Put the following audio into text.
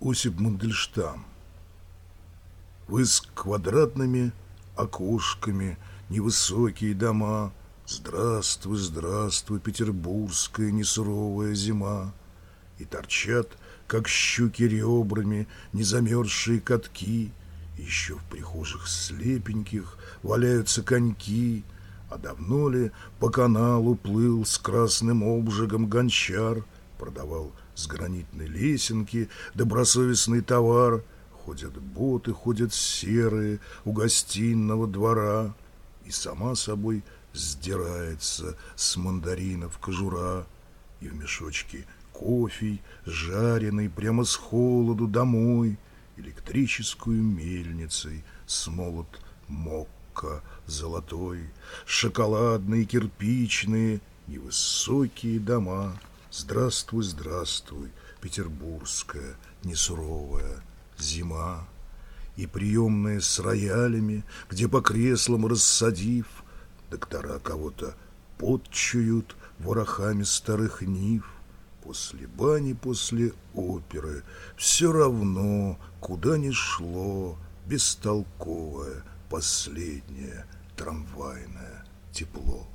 Осип Мандельштам. Вы с квадратными окошками, невысокие дома. Здравствуй, здравствуй, петербургская несуровая зима. И торчат, как щуки ребрами, незамерзшие катки. Еще в прихожих слепеньких валяются коньки. А давно ли по каналу плыл с красным обжигом гончар, продавал с гранитной лесенки добросовестный товар. Ходят боты, ходят серые у гостиного двора, и сама собой сдирается с мандаринов кожура, и в мешочке кофе, жареный прямо с холоду домой, электрическую мельницей смолот мокко золотой, шоколадные кирпичные невысокие дома. Здравствуй, здравствуй, петербургская несуровая зима. И приемные с роялями, где по креслам рассадив, доктора кого-то подчуют ворохами старых нив. После бани, после оперы все равно, куда ни шло, бестолковое последнее трамвайное тепло.